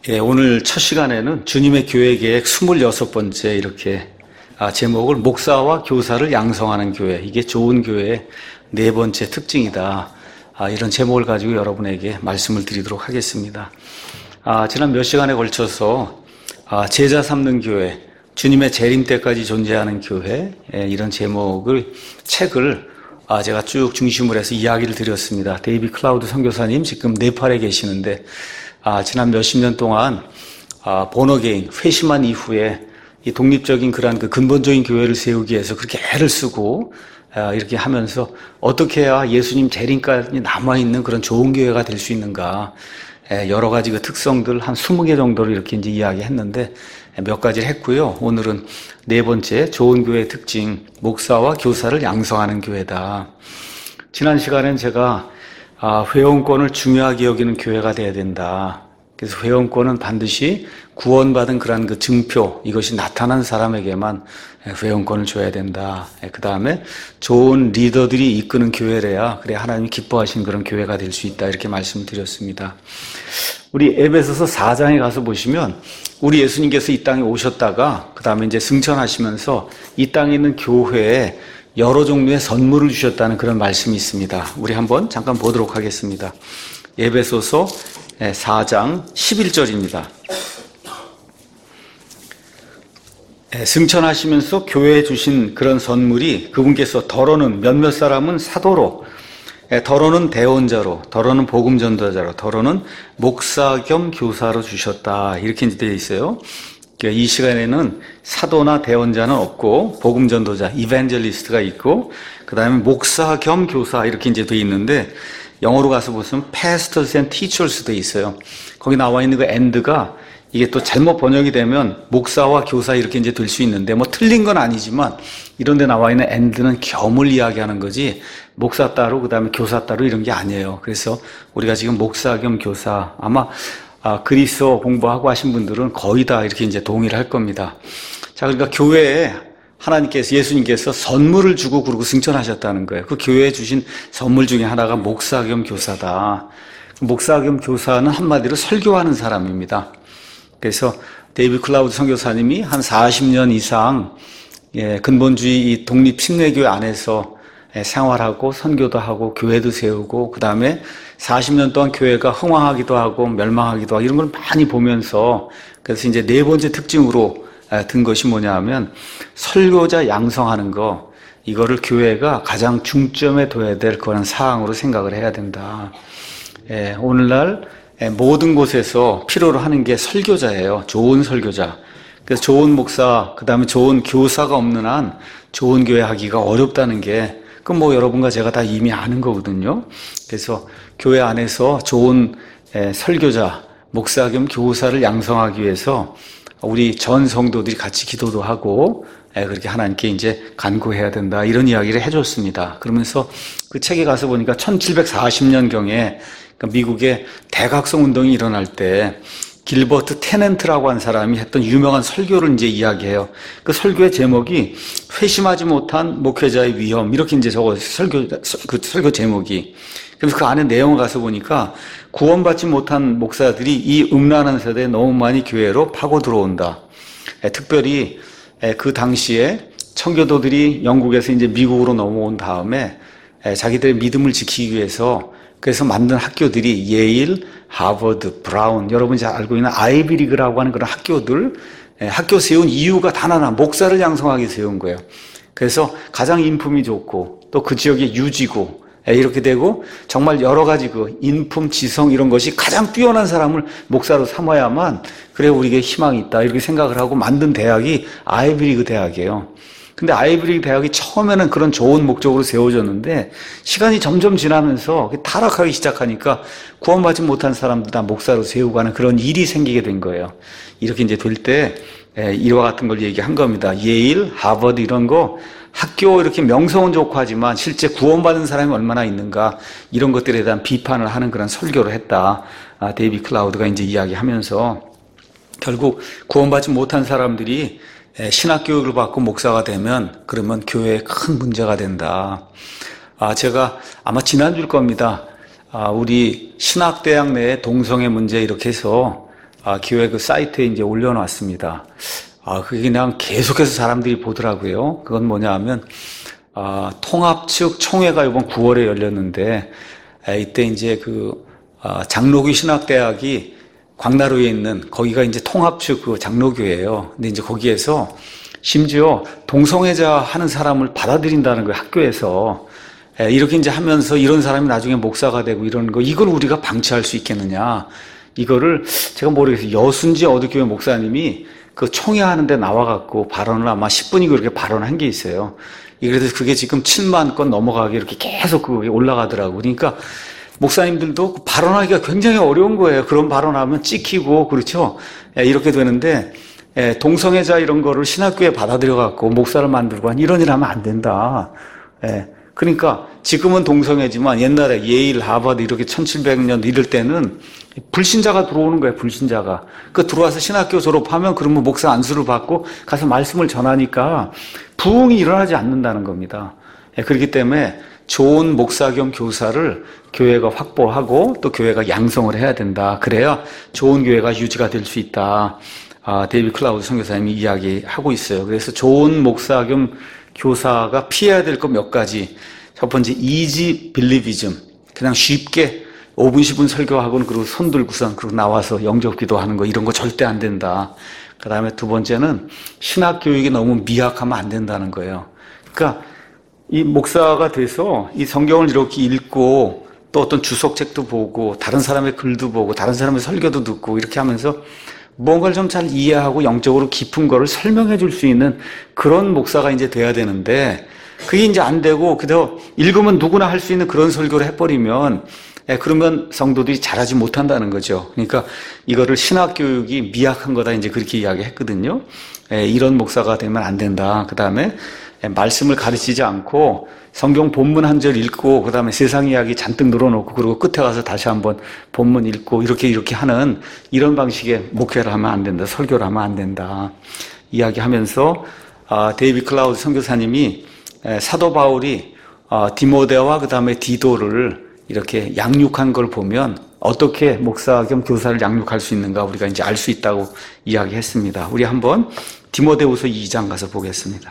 오늘 첫 시간에는 주님의 교회 계획 26번째 이렇게 제목을 목사와 교사를 양성하는 교회, 이게 좋은 교회의 네 번째 특징이다. 이런 제목을 가지고 여러분에게 말씀을 드리도록 하겠습니다. 지난 몇 시간에 걸쳐서 제자 삼는 교회, 주님의 재림 때까지 존재하는 교회, 이런 책을 제가 쭉 중심으로 해서 이야기를 드렸습니다. 데이비 클라우드 선교사님 지금 네팔에 계시는데 지난 몇십 년 동안 본어게인 회심한 이후에 이 독립적인 그러한 그 근본적인 교회를 세우기 위해서 그렇게 애를 쓰고 이렇게 하면서 어떻게 해야 예수님 재림까지 남아있는 그런 좋은 교회가 될 수 있는가, 여러 가지 그 특성들 한 20개 정도를 이렇게 이제 이야기했는데 몇 가지를 했고요. 오늘은 네 번째 좋은 교회의 특징, 목사와 교사를 양성하는 교회다. 지난 시간엔 제가 회원권을 중요하게 여기는 교회가 돼야 된다. 그래서 회원권은 반드시 구원받은 그런 그 증표, 이것이 나타난 사람에게만 회원권을 줘야 된다. 그 다음에 좋은 리더들이 이끄는 교회래야 그래 하나님이 기뻐하시는 그런 교회가 될 수 있다. 이렇게 말씀드렸습니다. 우리 에베소서 4장에 가서 보시면 우리 예수님께서 이 땅에 오셨다가 그 다음에 이제 승천하시면서 이 땅에 있는 교회에 여러 종류의 선물을 주셨다는 그런 말씀이 있습니다. 우리 한번 잠깐 보도록 하겠습니다. 에베소서 4장 11절입니다. 승천하시면서 교회에 주신 그런 선물이 그분께서 더러는 몇몇 사람은 사도로, 더러는 대언자로, 더러는 복음 전도자로, 더러는 목사 겸 교사로 주셨다. 이렇게 이제 되어 있어요. 이 시간에는 사도나 대언자는 없고 복음 전도자, 이벤젤리스트가 있고 그 다음에 목사 겸 교사 이렇게 이제 되어 있는데 영어로 가서 보시면 pastors and teachers 되어 있어요. 거기 나와 있는 그 and가 이게 또 잘못 번역이 되면 목사와 교사 이렇게 이제 될 수 있는데 뭐 틀린 건 아니지만 이런 데 나와 있는 and는 겸을 이야기하는 거지 목사 따로 그 다음에 교사 따로 이런 게 아니에요. 그래서 우리가 지금 목사 겸 교사, 아마 그리스어 공부하고 하신 분들은 거의 다 이렇게 이제 동의를 할 겁니다. 자, 그러니까 교회에 하나님께서, 예수님께서 선물을 주고 그러고 승천하셨다는 거예요. 그 교회에 주신 선물 중에 하나가 목사 겸 교사다. 목사 겸 교사는 한마디로 설교하는 사람입니다. 그래서 데이비 클라우드 선교사님이 한 40년 이상 근본주의 이 독립 침례교회 안에서 생활하고 선교도 하고 교회도 세우고 그 다음에 40년 동안 교회가 흥왕하기도 하고 멸망하기도 하고 이런 걸 많이 보면서 그래서 이제 네 번째 특징으로 든 것이 뭐냐 하면 설교자 양성하는 거, 이거를 교회가 가장 중점에 둬야 될 그런 사항으로 생각을 해야 된다. 오늘날 모든 곳에서 필요로 하는 게 설교자예요. 좋은 설교자. 그래서 좋은 목사, 그 다음에 좋은 교사가 없는 한 좋은 교회 하기가 어렵다는 게 그건 뭐 여러분과 제가 다 이미 아는 거거든요. 그래서 교회 안에서 좋은 설교자, 목사 겸 교사를 양성하기 위해서 우리 전 성도들이 같이 기도도 하고 그렇게 하나님께 이제 간구해야 된다. 이런 이야기를 해줬습니다. 그러면서 그 책에 가서 보니까 1740년경에 미국의 대각성 운동이 일어날 때 길버트 테넨트라고 한 사람이 했던 유명한 설교를 이제 이야기해요. 그 설교의 제목이 회심하지 못한 목회자의 위험, 이렇게 이제 그 설교 제목이. 그래서 그 안에 내용을 가서 보니까 구원받지 못한 목사들이 이 음란한 세대에 너무 많이 교회로 파고 들어온다. 특별히 그 당시에 청교도들이 영국에서 이제 미국으로 넘어온 다음에 자기들의 믿음을 지키기 위해서 그래서 만든 학교들이 예일, 하버드, 브라운, 여러분이 잘 알고 있는 아이비리그라고 하는 그런 학교들, 학교 세운 이유가 단 하나, 목사를 양성하게 세운 거예요. 그래서 가장 인품이 좋고 또 그 지역의 유지고 이렇게 되고 정말 여러 가지 그 인품, 지성 이런 것이 가장 뛰어난 사람을 목사로 삼아야만 그래 우리에게 희망이 있다 이렇게 생각을 하고 만든 대학이 아이비리그 대학이에요. 근데 아이비리그 대학이 처음에는 그런 좋은 목적으로 세워졌는데 시간이 점점 지나면서 타락하기 시작하니까 구원받지 못한 사람들 다 목사로 세우고 하는 그런 일이 생기게 된 거예요. 이렇게 이제 될 때 이와 같은 걸 얘기한 겁니다. 예일, 하버드 이런 거 학교 이렇게 명성은 좋고 하지만 실제 구원받은 사람이 얼마나 있는가 이런 것들에 대한 비판을 하는 그런 설교를 했다. 데이비 클라우드가 이제 이야기하면서 결국 구원받지 못한 사람들이 신학교육을 받고 목사가 되면 그러면 교회에 큰 문제가 된다. 제가 아마 지난주일 겁니다. 우리 신학대학 내에 동성애 문제 이렇게 해서 교회 그 사이트에 이제 올려놨습니다. 그게 그냥 계속해서 사람들이 보더라고요. 그건 뭐냐 하면, 통합 측 총회가 이번 9월에 열렸는데, 이때 이제 장로교 신학대학이 광나루에 있는, 거기가 이제 통합 측 그 장로교예요. 근데 이제 거기에서 심지어 동성애자 하는 사람을 받아들인다는 거예요, 학교에서. 이렇게 이제 하면서 이런 사람이 나중에 목사가 되고 이러는 거, 이걸 우리가 방치할 수 있겠느냐. 이거를 제가 모르겠어요. 여순지 어느 교회 목사님이 그 총회 하는데 나와갖고 발언을 아마 10분이고 이렇게 발언한 게 있어요. 그래서 그게 지금 7만 건 넘어가게 이렇게 계속 그게 올라가더라고요. 그러니까 목사님들도 발언하기가 굉장히 어려운 거예요. 그런 발언하면 찍히고, 그렇죠? 이렇게 되는데, 동성애자 이런 거를 신학교에 받아들여갖고 목사를 만들고 이런 일 하면 안 된다. 그러니까 지금은 동성애지만 옛날에 예일, 하버드 이렇게 1700년 이럴 때는 불신자가 들어오는 거예요, 불신자가. 들어와서 신학교 졸업하면 그러면 목사 안수를 받고 가서 말씀을 전하니까 부흥이 일어나지 않는다는 겁니다. 그렇기 때문에 좋은 목사 겸 교사를 교회가 확보하고 또 교회가 양성을 해야 된다. 그래야 좋은 교회가 유지가 될 수 있다. 데이비드 클라우드 선교사님이 이야기하고 있어요. 그래서 좋은 목사 겸 교사가 피해야 될 것 몇 가지. 첫 번째, easy believism. 그냥 쉽게 5분, 10분 설교하고는 그리고 손 들고선 그리고 나와서 영접 기도하는 거, 이런 거 절대 안 된다. 그 다음에 두 번째는 신학 교육이 너무 미약하면 안 된다는 거예요. 그러니까 이 목사가 돼서 이 성경을 이렇게 읽고 또 어떤 주석책도 보고 다른 사람의 글도 보고 다른 사람의 설교도 듣고 이렇게 하면서 뭔가를 좀 잘 이해하고 영적으로 깊은 거를 설명해 줄 수 있는 그런 목사가 이제 돼야 되는데, 그게 이제 안 되고 그저 읽으면 누구나 할 수 있는 그런 설교를 해버리면, 그러면 성도들이 잘하지 못한다는 거죠. 그러니까 이거를 신학교육이 미약한 거다 이제 그렇게 이야기했거든요. 이런 목사가 되면 안 된다. 그 다음에 말씀을 가르치지 않고 성경 본문 한 절 읽고 그 다음에 세상 이야기 잔뜩 늘어놓고 그리고 끝에 가서 다시 한번 본문 읽고 이렇게 하는 이런 방식의 목회를 하면 안 된다. 설교를 하면 안 된다. 이야기하면서 데이비드 클라우드 선교사님이 사도 바울이 디모데와 그 다음에 디도를 이렇게 양육한 걸 보면 어떻게 목사 겸 교사를 양육할 수 있는가 우리가 이제 알 수 있다고 이야기했습니다. 우리 한번 디모데후서 2장 가서 보겠습니다.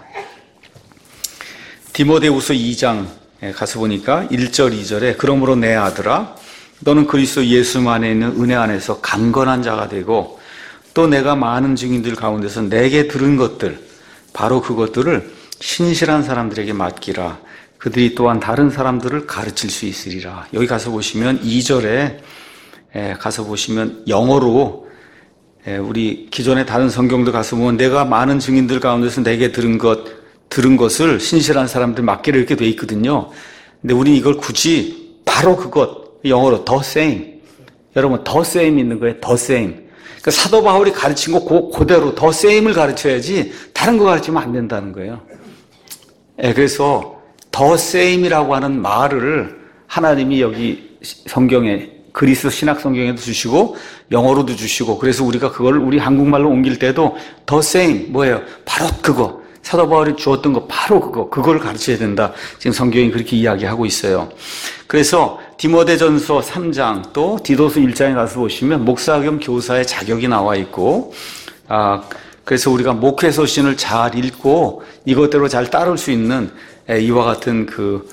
디모데후서 2장 가서 보니까 1절 2절에 그러므로 내 아들아 너는 그리스도 예수 안에 있는 은혜 안에서 강건한 자가 되고 또 내가 많은 증인들 가운데서 내게 들은 것들 바로 그것들을 신실한 사람들에게 맡기라. 그들이 또한 다른 사람들을 가르칠 수 있으리라. 여기 가서 보시면 2절에 가서 보시면 영어로 우리 기존의 다른 성경도 가서 보면 내가 많은 증인들 가운데서 내게 들은 것을 신실한 사람들 맡기를 이렇게 돼 있거든요. 근데 우리 이걸 굳이 바로 그것 영어로 the same. 여러분 the same 있는 거예요. the same. 그러니까 사도 바울이 가르친 거 그대로 the same을 가르쳐야지 다른 거 가르치면 안 된다는 거예요. 그래서 the same이라고 하는 말을 하나님이 여기 성경에 그리스 신학 성경에도 주시고 영어로도 주시고 그래서 우리가 그걸 우리 한국말로 옮길 때도 the same 뭐예요? 바로 그거. 사도 바울이 주었던 거 바로 그걸 가르쳐야 된다. 지금 성경이 그렇게 이야기하고 있어요. 그래서 디모데전서 3장 또 디도서 1장에 가서 보시면 목사 겸 교사의 자격이 나와 있고 그래서 우리가 목회서신을 잘 읽고 이것대로 잘 따를 수 있는 이와 같은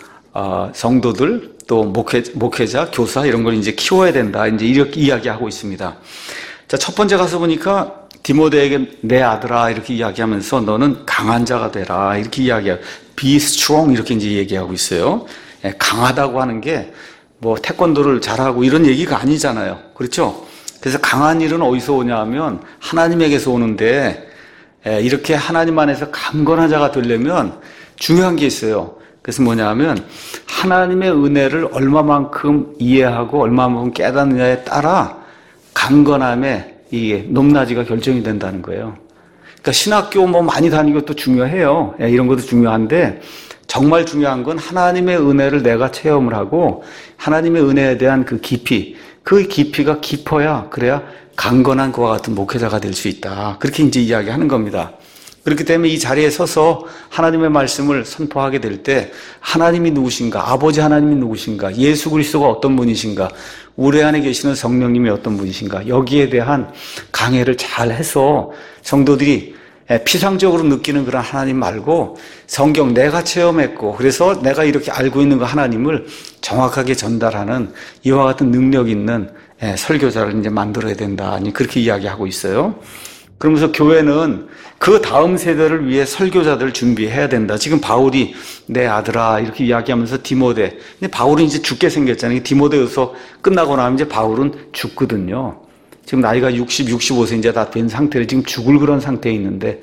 성도들 또 목회자, 교사 이런 걸 이제 키워야 된다. 이제 이렇게 이야기하고 있습니다. 자, 첫 번째 가서 보니까 디모데에게 내 아들아 이렇게 이야기하면서 너는 강한 자가 되라 이렇게 이야기해요. Be strong 이렇게 이제 얘기하고 있어요. 강하다고 하는 게 뭐 태권도를 잘하고 이런 얘기가 아니잖아요. 그렇죠? 그래서 강한 일은 어디서 오냐 하면 하나님에게서 오는데 이렇게 하나님 안에서 강건한 자가 되려면 중요한 게 있어요. 그래서 뭐냐 하면 하나님의 은혜를 얼마만큼 이해하고 얼마만큼 깨닫느냐에 따라 강건함의 이게 높낮이가 결정이 된다는 거예요. 그러니까 신학교 뭐 많이 다니는 것도 중요해요. 이런 것도 중요한데 정말 중요한 건 하나님의 은혜를 내가 체험을 하고 하나님의 은혜에 대한 그 깊이가 깊어야 그래야 강건한 그와 같은 목회자가 될 수 있다. 그렇게 이제 이야기하는 겁니다. 그렇기 때문에 이 자리에 서서 하나님의 말씀을 선포하게 될 때 하나님이 누구신가, 아버지 하나님이 누구신가, 예수 그리스도가 어떤 분이신가, 우리 안에 계시는 성령님이 어떤 분이신가, 여기에 대한 강해를 잘 해서 성도들이 피상적으로 느끼는 그런 하나님 말고 성경 내가 체험했고 그래서 내가 이렇게 알고 있는 그 하나님을 정확하게 전달하는 이와 같은 능력 있는 설교자를 이제 만들어야 된다. 그렇게 이야기하고 있어요. 그러면서 교회는 그 다음 세대를 위해 설교자들을 준비해야 된다. 지금 바울이 내 아들아 이렇게 이야기하면서 디모데. 근데 바울은 이제 죽게 생겼잖아요. 디모데에서 끝나고 나면 이제 바울은 죽거든요. 지금 나이가 60, 65세 이제 다 된 상태로 지금 죽을 그런 상태에 있는데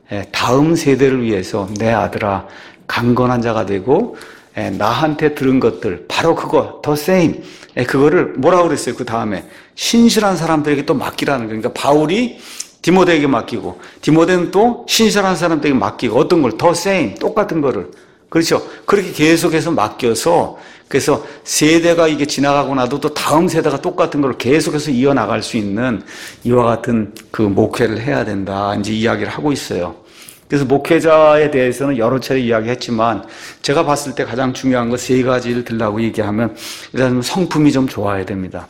다음 세대를 위해서 내 아들아 강건한 자가 되고 나한테 들은 것들 바로 그거 the same 그거를 뭐라고 그랬어요? 그 다음에 신실한 사람들에게 또 맡기라는 거예요. 그러니까 바울이 디모데에게 맡기고 디모데는 또 신실한 사람들에게 맡기고 어떤 걸 the same 똑같은 거를 그렇죠. 그렇게 계속해서 맡겨서 그래서 세대가 이게 지나가고 나도 또 다음 세대가 똑같은 걸 계속해서 이어나갈 수 있는 이와 같은 그 목회를 해야 된다. 이제 이야기를 하고 있어요. 그래서 목회자에 대해서는 여러 차례 이야기했지만 제가 봤을 때 가장 중요한 거 세 가지를 들라고 얘기하면 일단 성품이 좀 좋아야 됩니다.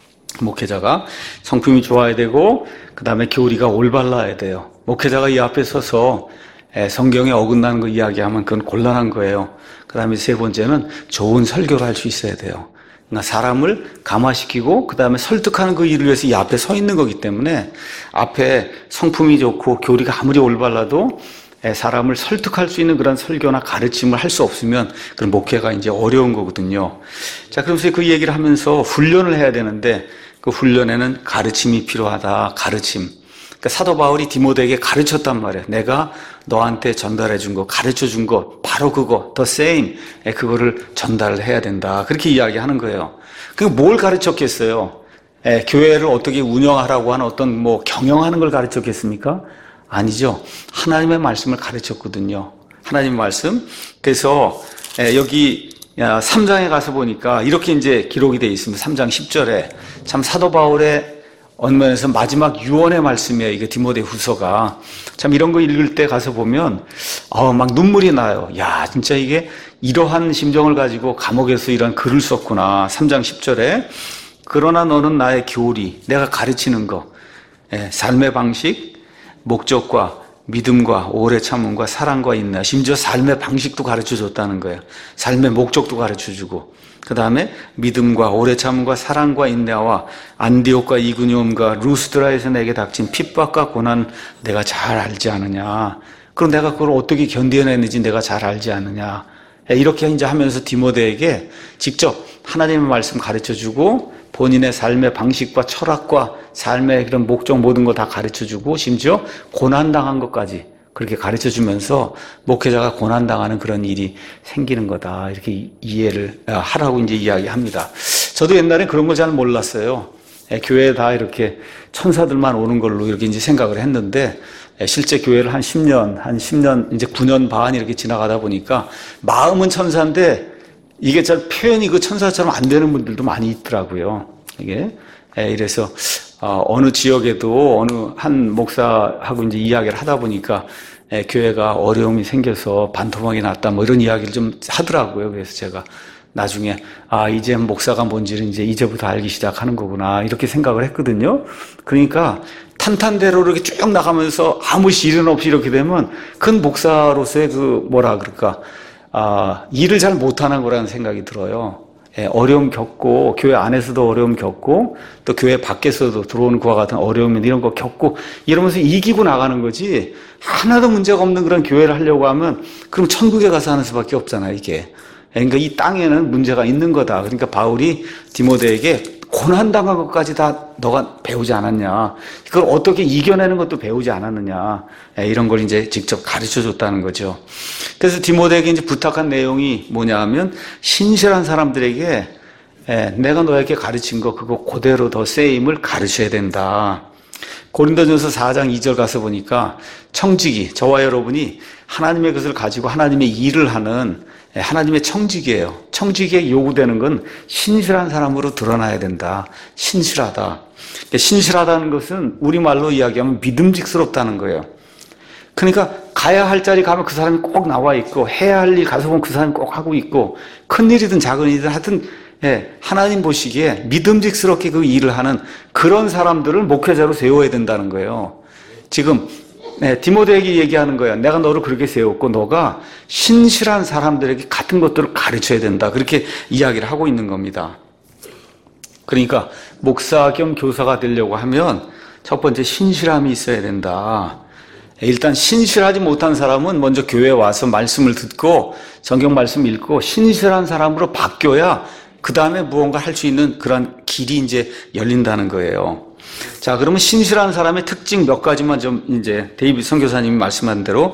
목회자가 성품이 좋아야 되고 그 다음에 교리가 올바라야 돼요. 목회자가 이 앞에 서서 성경에 어긋나는 거 이야기하면 그건 곤란한 거예요. 그 다음에 세 번째는 좋은 설교를 할 수 있어야 돼요. 그러니까 사람을 감화시키고 그 다음에 설득하는 그 일을 위해서 이 앞에 서 있는 거기 때문에 앞에 성품이 좋고 교리가 아무리 올바라도 사람을 설득할 수 있는 그런 설교나 가르침을 할 수 없으면 그런 목회가 이제 어려운 거거든요. 자, 그러면서 그 얘기를 하면서 훈련을 해야 되는데 그 훈련에는 가르침이 필요하다. 가르침. 그러니까 사도 바울이 디모데에게 가르쳤단 말이에요. 내가 너한테 전달해 준 거, 가르쳐 준 거, 바로 그거, the same. 그거를 전달을 해야 된다. 그렇게 이야기하는 거예요. 그러니까 뭘 가르쳤겠어요? 교회를 어떻게 운영하라고 하는 어떤 뭐 경영하는 걸 가르쳤겠습니까? 아니죠. 하나님의 말씀을 가르쳤거든요. 하나님의 말씀. 그래서 여기 3장에 가서 보니까 이렇게 이제 기록이 되어 있습니다. 3장 10절에 참 사도 바울의 언면에서 마지막 유언의 말씀이에요. 이게 디모데 후서가. 참 이런 거 읽을 때 가서 보면, 막 눈물이 나요. 야, 진짜 이게 이러한 심정을 가지고 감옥에서 이런 글을 썼구나. 3장 10절에. 그러나 너는 나의 교리, 내가 가르치는 거, 삶의 방식, 목적과 믿음과 오래 참음과 사랑과 인내, 심지어 삶의 방식도 가르쳐 줬다는 거예요. 삶의 목적도 가르쳐 주고. 그 다음에 믿음과 오래 참음과 사랑과 인내와 안디옥과 이구니움과 루스드라에서 내게 닥친 핍박과 고난 내가 잘 알지 않느냐. 그럼 내가 그걸 어떻게 견뎌냈는지 내가 잘 알지 않느냐. 이렇게 이제 하면서 디모데에게 직접 하나님의 말씀 가르쳐 주고 본인의 삶의 방식과 철학과 삶의 그런 목적 모든 거 다 가르쳐 주고 심지어 고난당한 것까지 그렇게 가르쳐 주면서 목회자가 고난당하는 그런 일이 생기는 거다. 이렇게 이해를 하라고 이제 이야기합니다. 저도 옛날에 그런 거 잘 몰랐어요. 교회에 다 이렇게 천사들만 오는 걸로 이렇게 이제 생각을 했는데 실제 교회를 한 10년, 이제 9년 반 이렇게 지나가다 보니까 마음은 천사인데 이게 잘 표현이 그 천사처럼 안 되는 분들도 많이 있더라고요. 이게. 이래서 어느 지역에도 어느 한 목사하고 이제 이야기를 하다 보니까 교회가 어려움이 생겨서 반토막이 났다 뭐 이런 이야기를 좀 하더라고요. 그래서 제가 나중에 이제 목사가 뭔지를 이제 이제부터 알기 시작하는 거구나 이렇게 생각을 했거든요. 그러니까 탄탄대로 이렇게 쭉 나가면서 아무 시련 없이 이렇게 되면 큰 목사로서의 그 뭐라 그럴까 일을 잘 못하는 거라는 생각이 들어요. 어려움 겪고 교회 안에서도 어려움 겪고 또 교회 밖에서도 들어오는 그와 같은 어려움 이런 거 겪고 이러면서 이기고 나가는 거지 하나도 문제가 없는 그런 교회를 하려고 하면 그럼 천국에 가서 하는 수밖에 없잖아요. 이게. 그러니까 이 땅에는 문제가 있는 거다. 그러니까 바울이 디모데에게 고난당한 것까지 다 너가 배우지 않았냐. 그걸 어떻게 이겨내는 것도 배우지 않았느냐. 이런 걸 이제 직접 가르쳐 줬다는 거죠. 그래서 디모데에게 이제 부탁한 내용이 뭐냐 하면 신실한 사람들에게 내가 너에게 가르친 거 그거 그대로 더 세임을 가르쳐야 된다. 고린도전서 4장 2절 가서 보니까 청지기, 저와 여러분이 하나님의 것을 가지고 하나님의 일을 하는 하나님의 청지기예요. 청지기에 요구되는 건 신실한 사람으로 드러나야 된다. 신실하다. 신실하다는 것은 우리말로 이야기하면 믿음직스럽다는 거예요. 그러니까 가야 할 자리 가면 그 사람이 꼭 나와 있고, 해야 할 일 가서 보면 그 사람이 꼭 하고 있고, 큰 일이든 작은 일이든 하여튼 하나님 보시기에 믿음직스럽게 그 일을 하는 그런 사람들을 목회자로 세워야 된다는 거예요. 지금 디모데에게 얘기하는 거예요. 내가 너를 그렇게 세웠고 너가 신실한 사람들에게 같은 것들을 가르쳐야 된다. 그렇게 이야기를 하고 있는 겁니다. 그러니까 목사 겸 교사가 되려고 하면 첫 번째 신실함이 있어야 된다. 일단 신실하지 못한 사람은 먼저 교회에 와서 말씀을 듣고 성경 말씀 읽고 신실한 사람으로 바뀌어야 그 다음에 무언가 할 수 있는 그런 길이 이제 열린다는 거예요. 자, 그러면 신실한 사람의 특징 몇 가지만 좀 이제 데이비드 선교사님이 말씀한 대로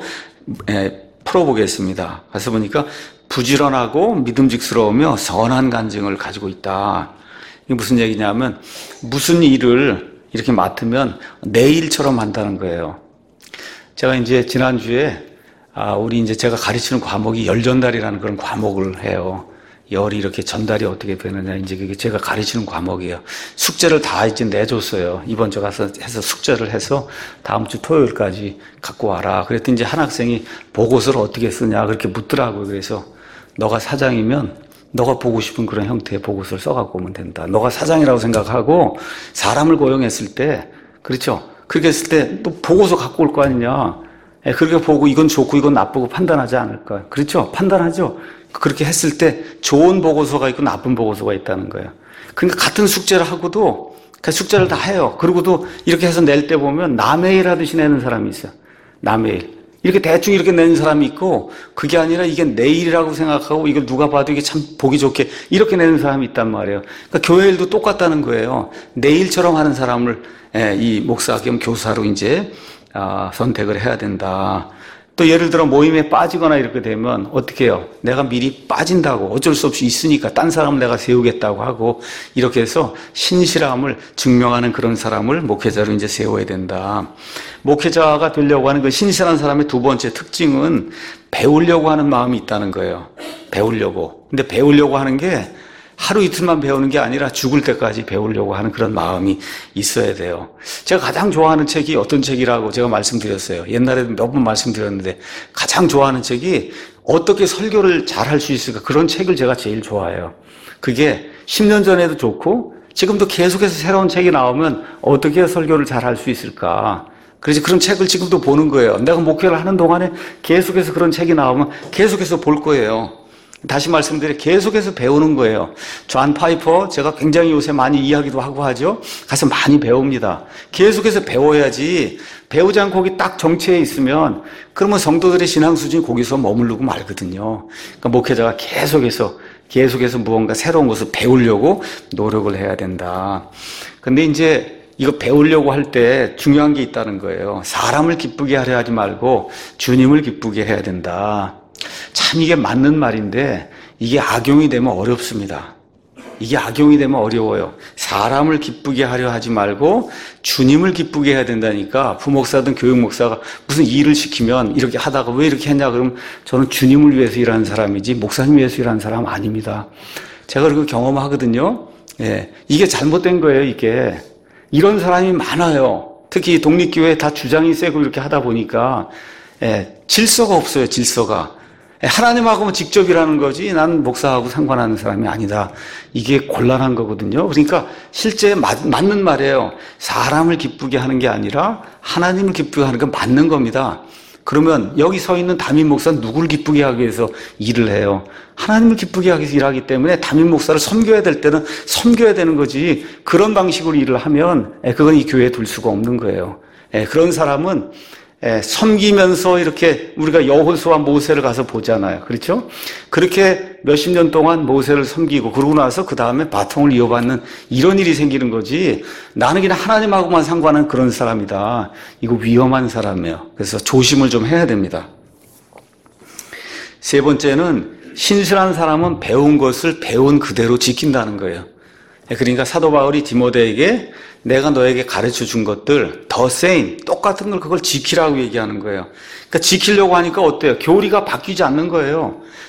풀어보겠습니다. 가서 보니까 부지런하고 믿음직스러우며 선한 간증을 가지고 있다. 이게 무슨 얘기냐면 무슨 일을 이렇게 맡으면 내 일처럼 한다는 거예요. 제가 이제 지난주에 우리 이제 제가 가르치는 과목이 열전달이라는 그런 과목을 해요. 열이 이렇게 전달이 어떻게 되느냐, 이제 그게 제가 가르치는 과목이에요. 숙제를 다 이제 내줬어요. 이번 주 가서 해서 숙제를 해서 다음 주 토요일까지 갖고 와라. 그랬더니 이제 한 학생이 보고서를 어떻게 쓰냐, 그렇게 묻더라고요. 그래서 너가 사장이면 너가 보고 싶은 그런 형태의 보고서를 써갖고 오면 된다. 너가 사장이라고 생각하고 사람을 고용했을 때, 그렇죠? 그렇게 했을 때 또 보고서 갖고 올 거 아니냐. 그렇게 보고 이건 좋고 이건 나쁘고 판단하지 않을까. 그렇죠? 판단하죠? 그렇게 했을 때 좋은 보고서가 있고 나쁜 보고서가 있다는 거예요. 그러니까 같은 숙제를 하고도 그 숙제를 다 해요. 그리고도 이렇게 해서 낼 때 보면 남의 일 하듯이 내는 사람이 있어요. 남의 일. 이렇게 대충 이렇게 내는 사람이 있고, 그게 아니라 이게 내 일이라고 생각하고 이걸 누가 봐도 이게 참 보기 좋게 이렇게 내는 사람이 있단 말이에요. 그러니까 교회 일도 똑같다는 거예요. 내 일처럼 하는 사람을 이 목사 겸 교사로 이제 선택을 해야 된다. 또 예를 들어 모임에 빠지거나 이렇게 되면 어떻게 해요? 내가 미리 빠진다고 어쩔 수 없이 있으니까 딴 사람을 내가 세우겠다고 하고, 이렇게 해서 신실함을 증명하는 그런 사람을 목회자로 이제 세워야 된다. 목회자가 되려고 하는 그 신실한 사람의 두 번째 특징은 배우려고 하는 마음이 있다는 거예요. 배우려고. 근데 배우려고 하는 게 하루 이틀만 배우는 게 아니라 죽을 때까지 배우려고 하는 그런 마음이 있어야 돼요. 제가 가장 좋아하는 책이 어떤 책이라고 제가 말씀드렸어요. 옛날에도 몇 번 말씀드렸는데 가장 좋아하는 책이 어떻게 설교를 잘 할 수 있을까, 그런 책을 제가 제일 좋아해요. 그게 10년 전에도 좋고 지금도 계속해서 새로운 책이 나오면 어떻게 설교를 잘 할 수 있을까. 그래서 그런 책을 지금도 보는 거예요. 내가 목회를 하는 동안에 계속해서 그런 책이 나오면 계속해서 볼 거예요. 다시 말씀드려, 계속해서 배우는 거예요. 존 파이퍼, 제가 굉장히 요새 많이 이야기도 하고 하죠. 가서 많이 배웁니다. 계속해서 배워야지, 배우지 않고 거기 딱 정체해 있으면 그러면 성도들의 신앙 수준이 거기서 머무르고 말거든요. 그러니까 목회자가 계속해서 무언가 새로운 것을 배우려고 노력을 해야 된다. 근데 이제 이거 배우려고 할 때 중요한 게 있다는 거예요. 사람을 기쁘게 하려 하지 말고 주님을 기쁘게 해야 된다. 참 이게 맞는 말인데 이게 악용이 되면 어렵습니다. 이게 악용이 되면 어려워요. 사람을 기쁘게 하려 하지 말고 주님을 기쁘게 해야 된다니까. 부목사든 교육목사가 무슨 일을 시키면 이렇게 하다가 왜 이렇게 했냐 그러면 저는 주님을 위해서 일하는 사람이지 목사님 위해서 일하는 사람 아닙니다. 제가 그렇게 경험하거든요. 이게 잘못된 거예요. 이게 이런 사람이 많아요. 특히 독립교회 다 주장이 세고 이렇게 하다 보니까 질서가 없어요. 질서가. 하나님하고는 직접 일하는 거지 난 목사하고 상관하는 사람이 아니다. 이게 곤란한 거거든요. 그러니까 실제 맞는 말이에요. 사람을 기쁘게 하는 게 아니라 하나님을 기쁘게 하는 건 맞는 겁니다. 그러면 여기 서 있는 담임 목사는 누구를 기쁘게 하기 위해서 일을 해요? 하나님을 기쁘게 하기 위해서 일하기 때문에 담임 목사를 섬겨야 될 때는 섬겨야 되는 거지, 그런 방식으로 일을 하면 그건 이 교회에 둘 수가 없는 거예요. 그런 사람은 섬기면서 이렇게 우리가 여호수아 모세를 가서 보잖아요. 그렇죠? 그렇게 몇십 년 동안 모세를 섬기고 그러고 나서 그 다음에 바통을 이어받는 이런 일이 생기는 거지, 나는 그냥 하나님하고만 상관한 그런 사람이다. 이거 위험한 사람이에요. 그래서 조심을 좀 해야 됩니다. 세 번째는 신실한 사람은 배운 것을 배운 그대로 지킨다는 거예요. 그러니까 사도 바울이 디모데에게 내가 너에게 가르쳐 준 것들 the same, 똑같은 걸 그걸 지키라고 얘기하는 거예요. 그러니까 지키려고 하니까 어때요? 교리가 바뀌지 않는 거예요.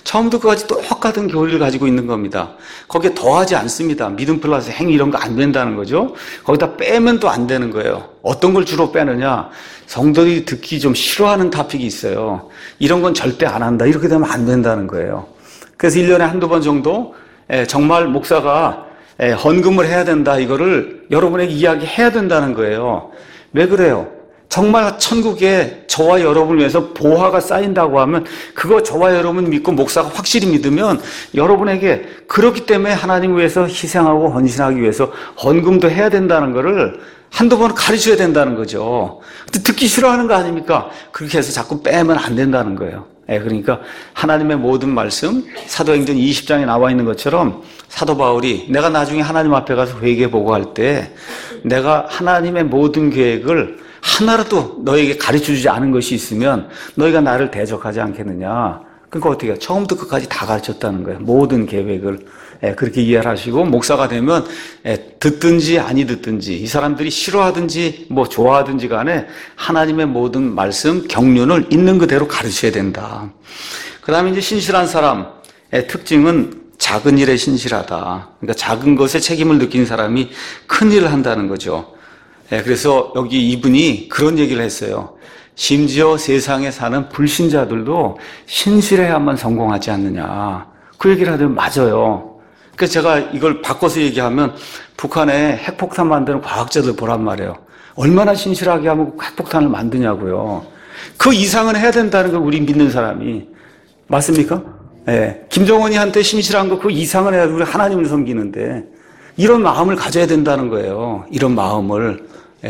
처음부터 끝까지 똑같은 교리를 가지고 있는 겁니다. 거기에 더하지 않습니다. 믿음 플러스 행위 이런 거 안 된다는 거죠. 거기다 빼면 또 안 되는 거예요. 어떤 걸 주로 빼느냐? 성도들이 듣기 좀 싫어하는 토픽이 있어요. 이런 건 절대 안 한다. 이렇게 되면 안 된다는 거예요. 그래서 1년에 한두 번 정도 정말 목사가 헌금을 해야 된다. 이거를 여러분에게 이야기해야 된다는 거예요. 왜 그래요? 정말 천국에 저와 여러분을 위해서 보화가 쌓인다고 하면 그거 저와 여러분 믿고 목사가 확실히 믿으면 여러분에게 그렇기 때문에 하나님 위해서 희생하고 헌신하기 위해서 헌금도 해야 된다는 거를 한두 번 가르쳐야 된다는 거죠. 근데 듣기 싫어하는 거 아닙니까? 그렇게 해서 자꾸 빼면 안 된다는 거예요. 그러니까 하나님의 모든 말씀, 사도행전 20장에 나와 있는 것처럼 사도 바울이 내가 나중에 하나님 앞에 가서 회개 보고할 때 내가 하나님의 모든 계획을 하나라도 너에게 가르쳐주지 않은 것이 있으면 너희가 나를 대적하지 않겠느냐. 그러니까 어떻게 해요? 처음부터 끝까지 다 가르쳤다는 거예요. 모든 계획을. 그렇게 이해를 하시고 목사가 되면 듣든지 아니 듣든지 이 사람들이 싫어하든지 뭐 좋아하든지 간에 하나님의 모든 말씀, 경륜을 있는 그대로 가르쳐야 된다. 그 다음에 이제 신실한 사람의 특징은 작은 일에 신실하다. 그러니까 작은 것에 책임을 느낀 사람이 큰 일을 한다는 거죠. 그래서 여기 이분이 그런 얘기를 했어요. 심지어 세상에 사는 불신자들도 신실해야만 성공하지 않느냐. 그 얘기를 하더니 맞아요. 그래서 제가 이걸 바꿔서 얘기하면 북한에 핵폭탄 만드는 과학자들 보란 말이에요. 얼마나 신실하게 하면 핵폭탄을 만드냐고요. 그 이상은 해야 된다는 걸 우리 믿는 사람이. 맞습니까? 김정은이한테 신실한 거 그 이상은 해야 우리 하나님을 섬기는데 이런 마음을 가져야 된다는 거예요. 이런 마음을.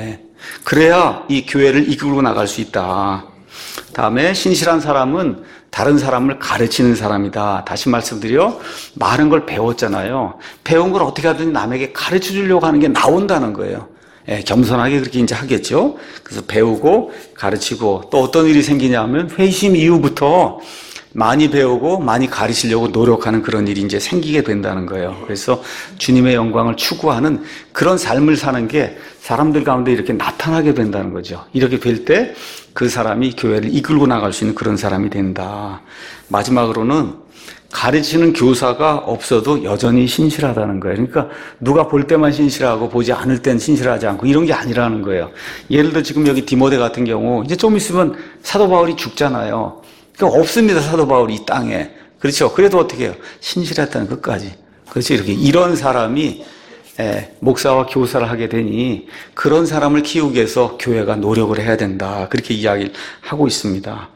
그래야 이 교회를 이끌고 나갈 수 있다. 다음에 신실한 사람은 다른 사람을 가르치는 사람이다. 다시 말씀드려 많은 걸 배웠잖아요. 배운 걸 어떻게 하든지 남에게 가르쳐 주려고 하는 게 나온다는 거예요. 겸손하게 그렇게 이제 하겠죠. 그래서 배우고 가르치고 또 어떤 일이 생기냐면 회심 이후부터 많이 배우고 많이 가르치려고 노력하는 그런 일이 이제 생기게 된다는 거예요. 그래서 주님의 영광을 추구하는 그런 삶을 사는 게 사람들 가운데 이렇게 나타나게 된다는 거죠. 이렇게 될 때 그 사람이 교회를 이끌고 나갈 수 있는 그런 사람이 된다. 마지막으로는 가르치는 교사가 없어도 여전히 신실하다는 거예요. 그러니까 누가 볼 때만 신실하고 보지 않을 땐 신실하지 않고 이런 게 아니라는 거예요. 예를 들어 지금 여기 디모데 같은 경우 이제 좀 있으면 사도 바울이 죽잖아요. 그러니까 없습니다. 사도 바울이 이 땅에. 그렇죠. 그래도 어떻게 해요? 신실했다는 것까지. 그렇죠. 이렇게 이런 사람이 목사와 교사를 하게 되니 그런 사람을 키우기 위해서 교회가 노력을 해야 된다. 그렇게 이야기를 하고 있습니다.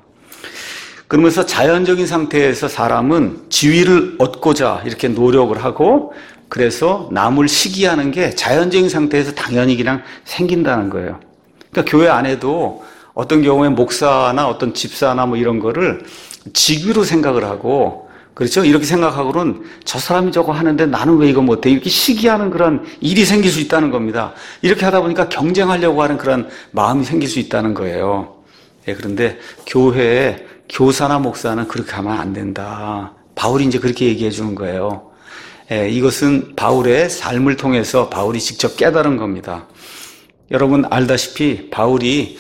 그러면서 자연적인 상태에서 사람은 지위를 얻고자 이렇게 노력을 하고 그래서 남을 시기하는 게 자연적인 상태에서 당연히 그냥 생긴다는 거예요. 그러니까 교회 안에도 어떤 경우에 목사나 어떤 집사나 뭐 이런 거를 직위로 생각을 하고 그렇죠? 이렇게 생각하고는 저 사람이 저거 하는데 나는 왜 이거 못해? 이렇게 시기하는 그런 일이 생길 수 있다는 겁니다. 이렇게 하다 보니까 경쟁하려고 하는 그런 마음이 생길 수 있다는 거예요. 그런데 교회에 교사나 목사는 그렇게 하면 안 된다. 바울이 이제 그렇게 얘기해 주는 거예요. 이것은 바울의 삶을 통해서 바울이 직접 깨달은 겁니다. 여러분 알다시피 바울이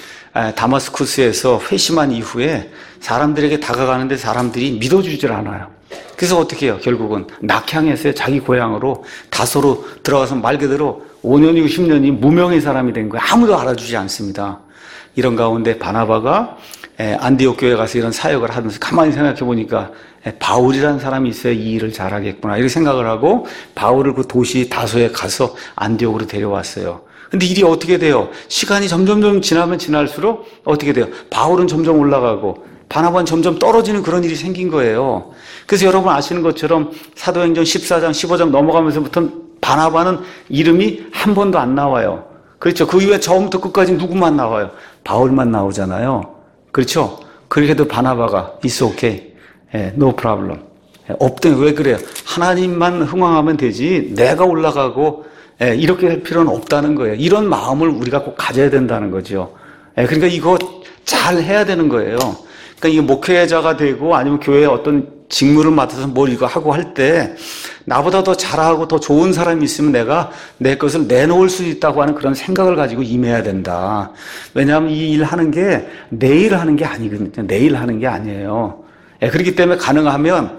다마스쿠스에서 회심한 이후에 사람들에게 다가가는데 사람들이 믿어주질 않아요. 그래서 어떻게 해요? 결국은 낙향했어요. 자기 고향으로 다소로 들어가서 말 그대로 5년이고 10년이 무명의 사람이 된 거예요. 아무도 알아주지 않습니다. 이런 가운데 바나바가 안디옥 교회에 가서 이런 사역을 하면서 가만히 생각해 보니까 바울이라는 사람이 있어야 이 일을 잘하겠구나 이렇게 생각을 하고 바울을 그 도시 다소에 가서 안디옥으로 데려왔어요. 근데 일이 어떻게 돼요? 시간이 점점 지나면 지날수록 어떻게 돼요? 바울은 점점 올라가고 바나바는 점점 떨어지는 그런 일이 생긴 거예요. 그래서 여러분 아시는 것처럼 사도행전 14장, 15장 넘어가면서부터 바나바는 이름이 한 번도 안 나와요. 그렇죠. 그 이후에 처음부터 끝까지 누구만 나와요? 바울만 나오잖아요. 그렇죠. 그렇게도 바나바가 It's okay. No problem. 없대. 왜 그래요? 하나님만 흥왕하면 되지 내가 올라가고 이렇게 할 필요는 없다는 거예요. 이런 마음을 우리가 꼭 가져야 된다는 거죠. 그러니까 이거 잘 해야 되는 거예요. 그러니까 이게 목회자가 되고 아니면 교회에 어떤 직무를 맡아서 뭘 이거 하고 할 때 나보다 더 잘하고 더 좋은 사람이 있으면 내가 내 것을 내놓을 수 있다고 하는 그런 생각을 가지고 임해야 된다. 왜냐하면 이 일 하는 게 내일 하는 게 아니거든요. 내일 하는 게 아니에요. 그렇기 때문에 가능하면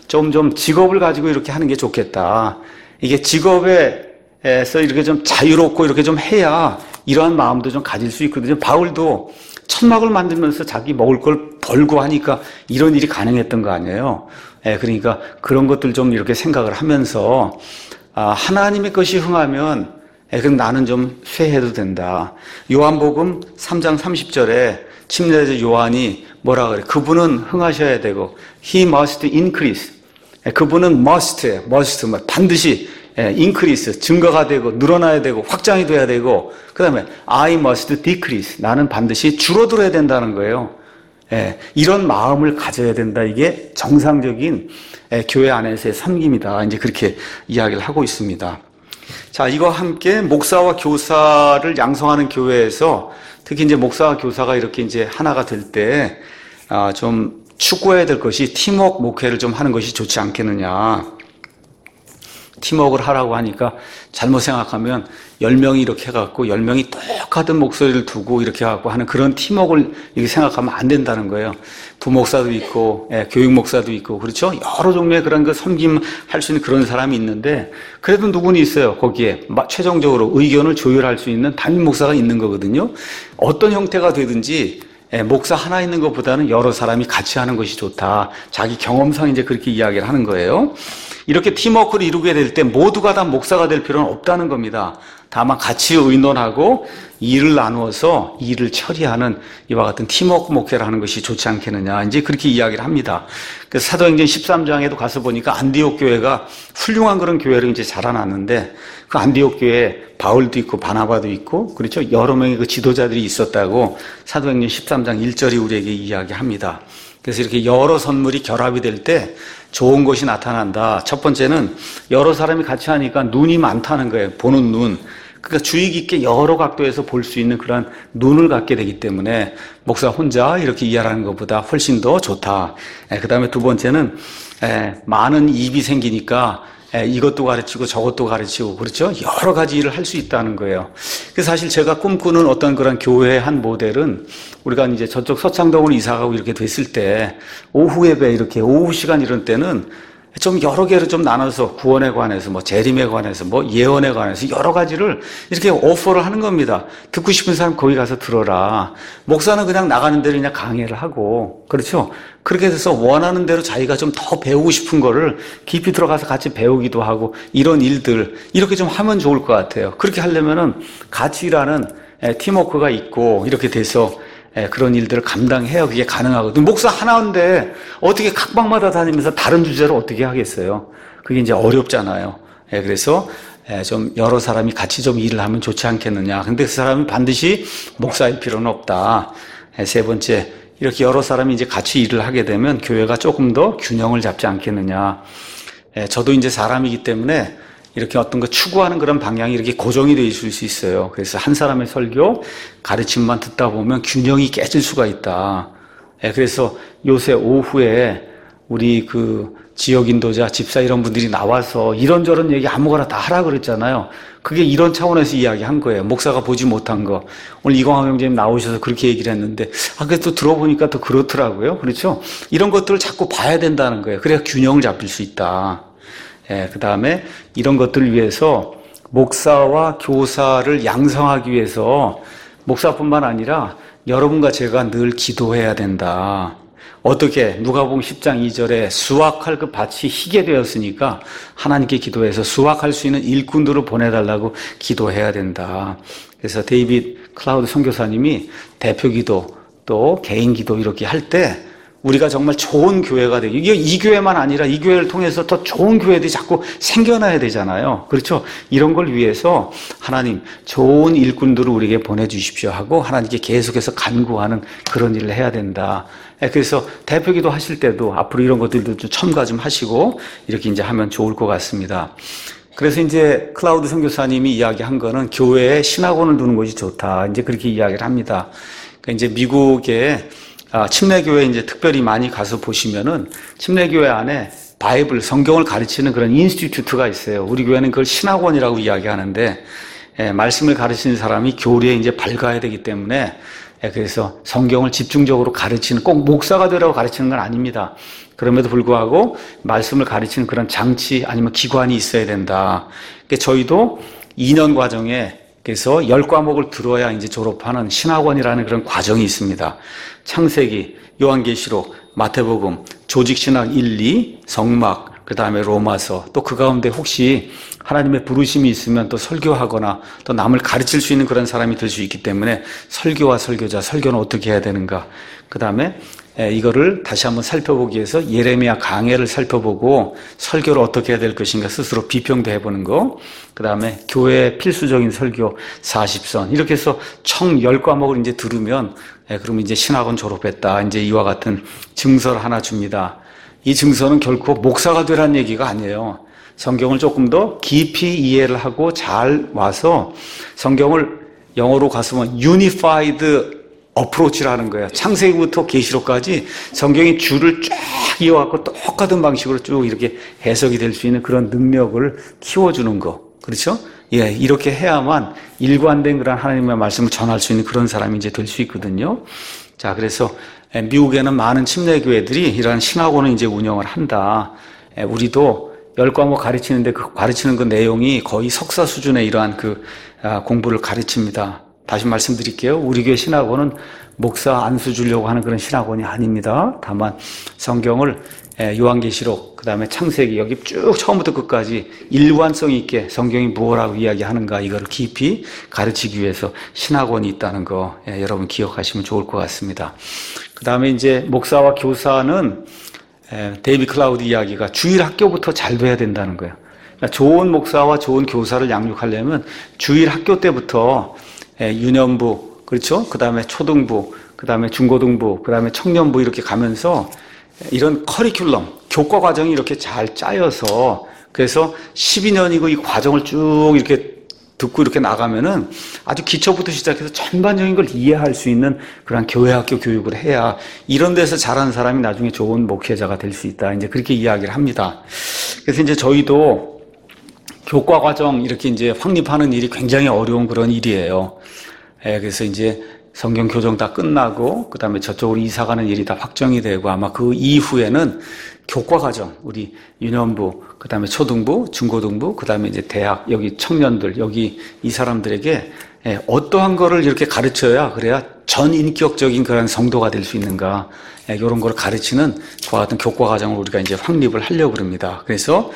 좀 직업을 가지고 이렇게 하는 게 좋겠다. 이게 직업에서 이렇게 좀 자유롭고 이렇게 좀 해야 이러한 마음도 좀 가질 수 있거든요. 바울도 천막을 만들면서 자기 먹을 걸 벌고 하니까 이런 일이 가능했던 거 아니에요. 그러니까 그런 것들 좀 이렇게 생각을 하면서 하나님의 것이 흥하면 그럼 나는 좀 쇠해도 된다. 요한복음 3장 30절에 침례자 요한이 뭐라 그래? 그분은 흥하셔야 되고 He must increase. 그분은 must 반드시 increase, 증가가 되고 늘어나야 되고 확장이 돼야 되고 그 다음에 I must decrease. 나는 반드시 줄어들어야 된다는 거예요. 이런 마음을 가져야 된다. 이게 정상적인 교회 안에서의 섬김이다. 이제 그렇게 이야기를 하고 있습니다. 자, 이거 함께 목사와 교사를 양성하는 교회에서 특히 이제 목사와 교사가 이렇게 이제 하나가 될 때 좀 추구해야 될 것이 팀워크 목회를 좀 하는 것이 좋지 않겠느냐. 팀워크를 하라고 하니까 잘못 생각하면 10명이 이렇게 해갖고 10명이 똑같은 목소리를 두고 이렇게 해갖고 하는 그런 팀워크를 이렇게 생각하면 안 된다는 거예요. 부목사도 있고, 교육목사도 있고, 그렇죠? 여러 종류의 그런 그 섬김할 수 있는 그런 사람이 있는데, 그래도 누구는 있어요. 거기에 최종적으로 의견을 조율할 수 있는 담임 목사가 있는 거거든요. 어떤 형태가 되든지, 목사 하나 있는 것보다는 여러 사람이 같이 하는 것이 좋다. 자기 경험상 이제 그렇게 이야기를 하는 거예요. 이렇게 팀워크를 이루게 될 때 모두가 다 목사가 될 필요는 없다는 겁니다. 다만 같이 의논하고 일을 나누어서 일을 처리하는 이와 같은 팀워크 목회를 하는 것이 좋지 않겠느냐. 이제 그렇게 이야기를 합니다. 그래서 사도행전 13장에도 가서 보니까 안디옥 교회가 훌륭한 그런 교회를 이제 자라났는데 그 안디옥 교회에 바울도 있고 바나바도 있고 그렇죠. 여러 명의 그 지도자들이 있었다고 사도행전 13장 1절이 우리에게 이야기합니다. 그래서 이렇게 여러 선물이 결합이 될 때 좋은 것이 나타난다. 첫 번째는 여러 사람이 같이 하니까 눈이 많다는 거예요. 보는 눈. 그러니까 주의 깊게 여러 각도에서 볼 수 있는 그런 눈을 갖게 되기 때문에 목사 혼자 이렇게 이해하는 것보다 훨씬 더 좋다. 그 다음에 두 번째는 많은 입이 생기니까 이것도 가르치고 저것도 가르치고 그렇죠? 여러 가지 일을 할 수 있다는 거예요. 그래서 사실 제가 꿈꾸는 어떤 그런 교회의 한 모델은 우리가 이제 저쪽 서창동으로 이사가고 이렇게 됐을 때 오후 예배 이렇게 오후 시간 이런 때는 좀 여러 개로 좀 나눠서 구원에 관해서 뭐 재림에 관해서 뭐 예언에 관해서 여러 가지를 이렇게 오퍼를 하는 겁니다. 듣고 싶은 사람 거기 가서 들어라. 목사는 그냥 나가는 대로 그냥 강의를 하고 그렇죠? 그렇게 돼서 원하는 대로 자기가 좀 더 배우고 싶은 거를 깊이 들어가서 같이 배우기도 하고 이런 일들 이렇게 좀 하면 좋을 것 같아요. 그렇게 하려면은 같이 일하는 팀워크가 있고 이렇게 돼서 그런 일들을 감당해야 그게 가능하거든요. 목사 하나인데 어떻게 각 방마다 다니면서 다른 주제를 어떻게 하겠어요? 그게 이제 어렵잖아요. 그래서 좀 여러 사람이 같이 좀 일을 하면 좋지 않겠느냐. 근데 그 사람이 반드시 목사일 필요는 없다. 세 번째, 이렇게 여러 사람이 이제 같이 일을 하게 되면 교회가 조금 더 균형을 잡지 않겠느냐. 저도 이제 사람이기 때문에 이렇게 어떤 거 추구하는 그런 방향이 이렇게 고정이 되어 있을 수 있어요. 그래서 한 사람의 설교, 가르침만 듣다 보면 균형이 깨질 수가 있다. 그래서 요새 오후에 우리 그 지역 인도자, 집사 이런 분들이 나와서 이런저런 얘기 아무거나 다 하라 그랬잖아요. 그게 이런 차원에서 이야기한 거예요. 목사가 보지 못한 거. 오늘 이광학 형제님 나오셔서 그렇게 얘기를 했는데, 그래서 또 들어보니까 또 그렇더라고요. 그렇죠? 이런 것들을 자꾸 봐야 된다는 거예요. 그래야 균형을 잡힐 수 있다. 그 다음에 이런 것들을 위해서 목사와 교사를 양성하기 위해서 목사뿐만 아니라 여러분과 제가 늘 기도해야 된다. 어떻게? 누가복음 10장 2절에 수확할 그 밭이 희게 되었으니까 하나님께 기도해서 수확할 수 있는 일꾼들을 보내달라고 기도해야 된다. 그래서 데이빗 클라우드 선교사님이 대표 기도 또 개인 기도 이렇게 할 때 우리가 정말 좋은 교회가 되기, 이게 이 교회만 아니라 이 교회를 통해서 더 좋은 교회들이 자꾸 생겨나야 되잖아요. 그렇죠? 이런 걸 위해서 하나님 좋은 일꾼들을 우리에게 보내주십시오 하고 하나님께 계속해서 간구하는 그런 일을 해야 된다. 그래서 대표기도 하실 때도 앞으로 이런 것들도 좀 첨가 좀 하시고 이렇게 이제 하면 좋을 것 같습니다. 그래서 이제 클라우드 선교사님이 이야기한 거는 교회에 신학원을 두는 것이 좋다. 이제 그렇게 이야기를 합니다. 그러니까 이제 미국에 침례교회 이제 특별히 많이 가서 보시면은 침례교회 안에 바이블, 성경을 가르치는 그런 인스티튜트가 있어요. 우리 교회는 그걸 신학원이라고 이야기하는데, 말씀을 가르치는 사람이 교리에 이제 밝아야 되기 때문에, 그래서 성경을 집중적으로 가르치는, 꼭 목사가 되라고 가르치는 건 아닙니다. 그럼에도 불구하고 말씀을 가르치는 그런 장치 아니면 기관이 있어야 된다. 그러니까 저희도 2년 과정에 그래서 10과목을 들어야 이제 졸업하는 신학원이라는 그런 과정이 있습니다. 창세기, 요한계시록, 마태복음, 조직신학 1, 2, 성막, 그 다음에 로마서, 또 그 가운데 혹시 하나님의 부르심이 있으면 또 설교하거나 또 남을 가르칠 수 있는 그런 사람이 될 수 있기 때문에 설교와 설교자, 설교는 어떻게 해야 되는가. 그 다음에 이거를 다시 한번 살펴보기 위해서 예레미야 강해를 살펴보고 설교를 어떻게 해야 될 것인가 스스로 비평도 해보는 거. 그 다음에 교회의 필수적인 설교 40선. 이렇게 해서 총 10과목을 이제 들으면 그러면 이제 신학원 졸업했다. 이제 이와 같은 증서를 하나 줍니다. 이 증서는 결코 목사가 되라는 얘기가 아니에요. 성경을 조금 더 깊이 이해를 하고 잘 와서 성경을 영어로 가서면 Unified 어프로치라는 거예요. 창세기부터 계시록까지 성경이 줄을 쫙 이어갖고 똑같은 방식으로 쭉 이렇게 해석이 될 수 있는 그런 능력을 키워주는 거. 그렇죠? 예, 이렇게 해야만 일관된 그런 하나님의 말씀을 전할 수 있는 그런 사람이 이제 될 수 있거든요. 자, 그래서 미국에는 많은 침례교회들이 이러한 신학원을 이제 운영을 한다. 우리도 10과목 가르치는데 그 가르치는 그 내용이 거의 석사 수준의 이러한 그 공부를 가르칩니다. 다시 말씀드릴게요. 우리 교회 신학원은 목사 안수 주려고 하는 그런 신학원이 아닙니다. 다만 성경을 요한계시록, 그 다음에 창세기 여기 쭉 처음부터 끝까지 일관성 있게 성경이 무엇라고 이야기하는가 이거를 깊이 가르치기 위해서 신학원이 있다는 거 여러분 기억하시면 좋을 것 같습니다. 그 다음에 이제 목사와 교사는 데이비 클라우드 이야기가 주일 학교부터 잘 돼야 된다는 거예요. 그러니까 좋은 목사와 좋은 교사를 양육하려면 주일 학교 때부터 유년부, 그렇죠? 그 다음에 초등부, 그 다음에 중고등부, 그 다음에 청년부 이렇게 가면서 이런 커리큘럼, 교과 과정이 이렇게 잘 짜여서 그래서 12년이고 이 과정을 쭉 이렇게 듣고 이렇게 나가면은 아주 기초부터 시작해서 전반적인 걸 이해할 수 있는 그런 교회학교 교육을 해야 이런 데서 자란 사람이 나중에 좋은 목회자가 될 수 있다. 이제 그렇게 이야기를 합니다. 그래서 이제 저희도 교과 과정 이렇게 이제 확립하는 일이 굉장히 어려운 그런 일이에요. 그래서 이제 성경 교정 다 끝나고 그다음에 저쪽으로 이사 가는 일이 다 확정이 되고 아마 그 이후에는 교과 과정 우리 유년부 그다음에 초등부, 중고등부 그다음에 이제 대학 여기 청년들 여기 이 사람들에게 어떠한 거를 이렇게 가르쳐야 그래야 전인격적인 그런 성도가 될 수 있는가 이런 걸 가르치는 그와 같은 교과 과정을 우리가 이제 확립을 하려고 그럽니다. 그래서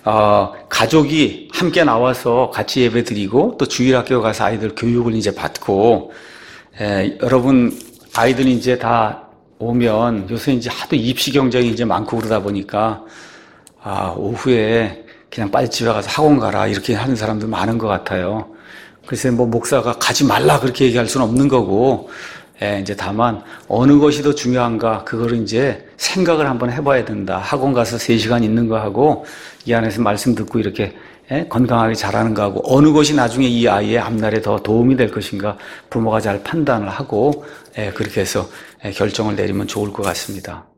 가족이 함께 나와서 같이 예배 드리고 또 주일학교 가서 아이들 교육을 이제 받고 여러분 아이들이 이제 다 오면 요새 이제 하도 입시 경쟁이 이제 많고 그러다 보니까 오후에 그냥 빨리 집에 가서 학원 가라 이렇게 하는 사람들 많은 것 같아요. 그래서 뭐 목사가 가지 말라 그렇게 얘기할 수는 없는 거고 이제 다만 어느 것이 더 중요한가 그거를 이제 생각을 한번 해봐야 된다. 학원 가서 3시간 있는 거 하고 이 안에서 말씀 듣고 이렇게 건강하게 자라는 거 하고 어느 것이 나중에 이 아이의 앞날에 더 도움이 될 것인가 부모가 잘 판단을 하고 그렇게 해서 결정을 내리면 좋을 것 같습니다.